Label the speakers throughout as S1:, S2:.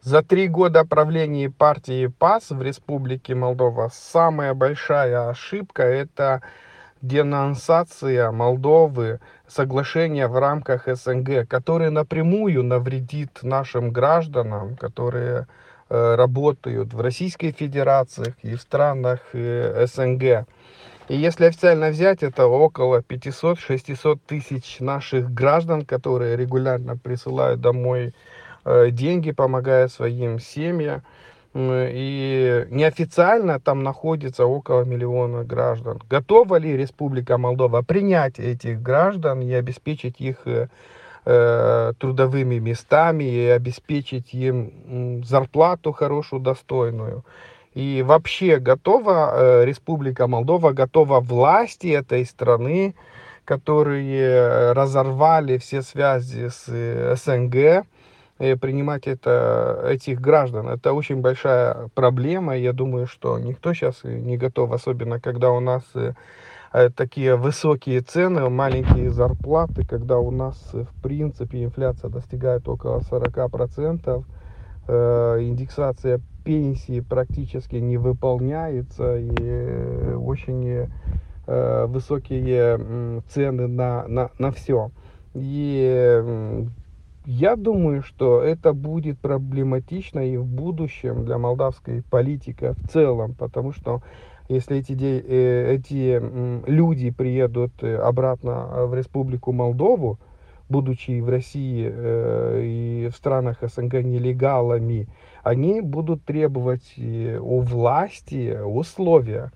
S1: За 3 года правления партии ПАС в Республике Молдова самая большая ошибка — это денонсация Молдовы соглашения в рамках СНГ, которое напрямую навредит нашим гражданам, которые работают в Российской Федерации и в странах СНГ. И если официально взять, это около 500-600 тысяч наших граждан, которые регулярно присылают домой деньги, помогая своим семьям. И неофициально там находится около миллиона граждан. Готова ли Республика Молдова принять этих граждан и обеспечить их трудовыми местами, и обеспечить им зарплату хорошую, достойную? И вообще готова Республика Молдова, готова власти этой страны, которые разорвали все связи с СНГ, принимать этих граждан? Это очень большая проблема. Я думаю, что никто сейчас не готов, особенно когда у нас такие высокие цены, маленькие зарплаты, когда у нас, в принципе, инфляция достигает около 40%, индексация пенсии практически не выполняется, и очень высокие цены на все. И я думаю, что это будет проблематично и в будущем для молдавской политики в целом, потому что если эти люди приедут обратно в Республику Молдову, будучи в России и в странах СНГ нелегалами, они будут требовать у власти условия.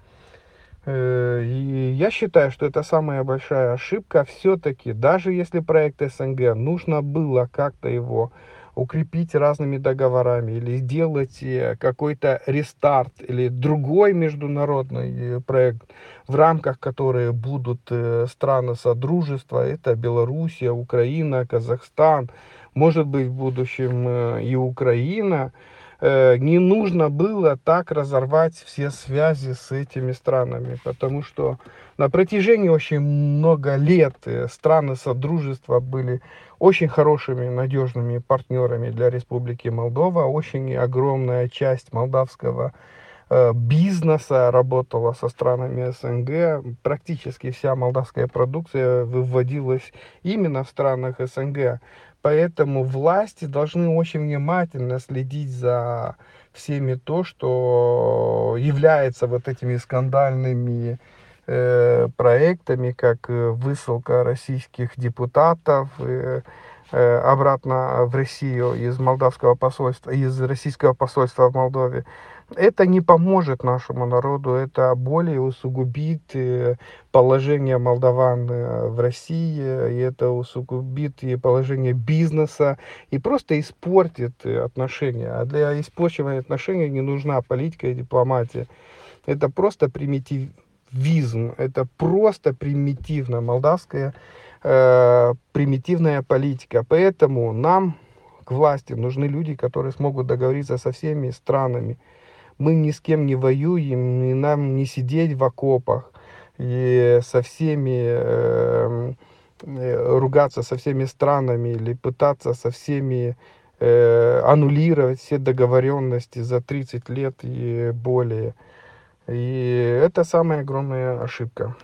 S1: И я считаю, что это самая большая ошибка. Все-таки, даже если проект СНГ, нужно было как-то его укрепить разными договорами или сделать какой-то рестарт или другой международный проект, в рамках которых будут страны Содружества, это Белоруссия, Украина, Казахстан, может быть в будущем и Украина. Не нужно было так разорвать все связи с этими странами, потому что на протяжении очень много лет страны Содружества были очень хорошими, надежными партнерами для Республики Молдова. Очень огромная часть молдавского бизнеса работала со странами СНГ. Практически вся молдавская продукция выводилась именно в странах СНГ. Поэтому власти должны очень внимательно следить за всеми то, что является вот этими скандальными проектами, как высылка российских депутатов обратно в Россию из молдавского посольства, из российского посольства в Молдове. Это не поможет нашему народу, это более усугубит положение молдаван в России, и это усугубит и положение бизнеса, и просто испортит отношения. А для испорчивания отношений не нужна политика и дипломатия. Это просто примитивизм, это просто примитивно молдавская примитивная политика. Поэтому нам к власти нужны люди, которые смогут договориться со всеми странами. Мы ни с кем не воюем, и нам не сидеть в окопах и со всеми ругаться со всеми странами или пытаться со всеми аннулировать все договоренности за 30 лет и более. И это самая огромная ошибка.